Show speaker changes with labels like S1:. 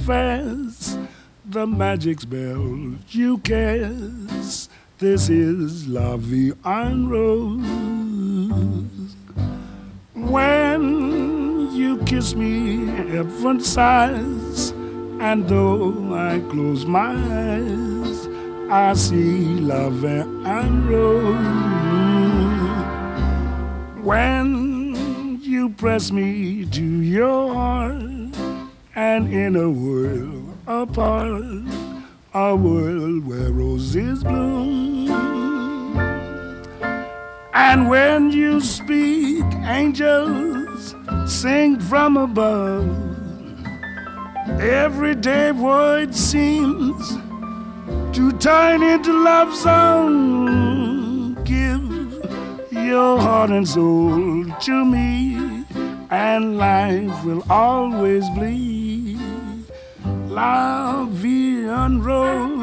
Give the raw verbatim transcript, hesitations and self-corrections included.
S1: confess the magic spell you cast. This is La Vie en Rose. When you kiss me, heaven sighs, and though I close my eyes, I see La Vie en Rose. When you press me to your heart, and in a world apart, a world where roses bloom. And when you speak, angels sing from above. Everyday void seems to turn into love song. Give your heart and soul to me, and life will always be La Vie en Rose.